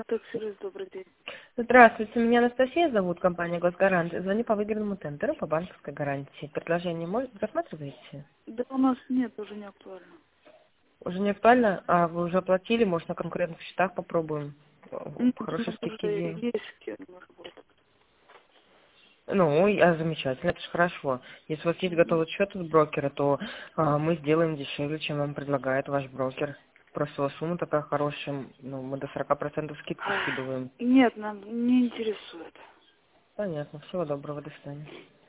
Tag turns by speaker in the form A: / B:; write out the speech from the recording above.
A: Таксист, добрый день.
B: Здравствуйте, меня Анастасия зовут, компания «Госгарант». Звоню по выигранному тендеру по банковской гарантии. Предложение может рассматриваете?
A: Да у нас нет, уже не актуально.
B: Уже не актуально? А вы уже оплатили? Может, на конкурентных счетах попробуем?
A: Нет, у
B: Хорошие
A: нас
B: скидки
A: уже
B: делаем.
A: есть с кем работать.
B: Ну, замечательно, это же хорошо. Если у вас есть готовый счет от брокера, то мы сделаем дешевле, чем вам предлагает ваш брокер. Просто у вас сумма такая хорошая, ну, мы до 40% скидку скидываем.
A: Нет, нам не интересует.
B: Понятно, всего доброго, до свидания.